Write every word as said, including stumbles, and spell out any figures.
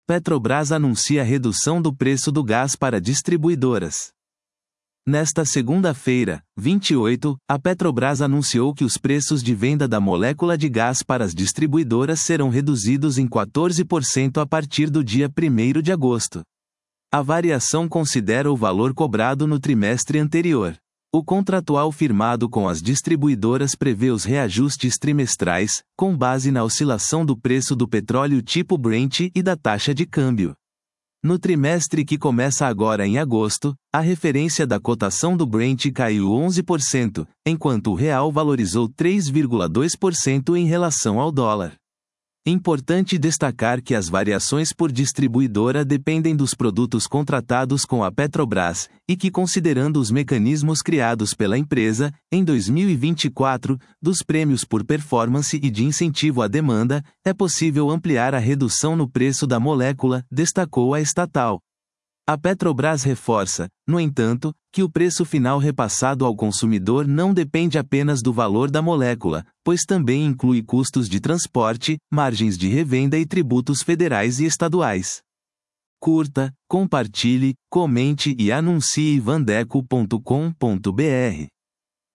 Petrobras anuncia redução do preço do gás para distribuidoras. Nesta segunda-feira, vinte e oito, a Petrobras anunciou que os preços de venda da molécula de gás para as distribuidoras serão reduzidos em quatorze por cento a partir do dia primeiro de agosto. A variação considera o valor cobrado no trimestre anterior. O contratual firmado com as distribuidoras prevê os reajustes trimestrais, com base na oscilação do preço do petróleo tipo Brent e da taxa de câmbio. No trimestre que começa agora em agosto, a referência da cotação do Brent caiu onze por cento, enquanto o real valorizou três vírgula dois por cento em relação ao dólar. Importante destacar que as variações por distribuidora dependem dos produtos contratados com a Petrobras, e que, considerando os mecanismos criados pela empresa, em dois mil e vinte e quatro, dos prêmios por performance e de incentivo à demanda, é possível ampliar a redução no preço da molécula, destacou a estatal. A Petrobras reforça, no entanto, que o preço final repassado ao consumidor não depende apenas do valor da molécula, pois também inclui custos de transporte, margens de revenda e tributos federais e estaduais. Curta, compartilhe, comente e anuncie vandeco ponto com ponto br.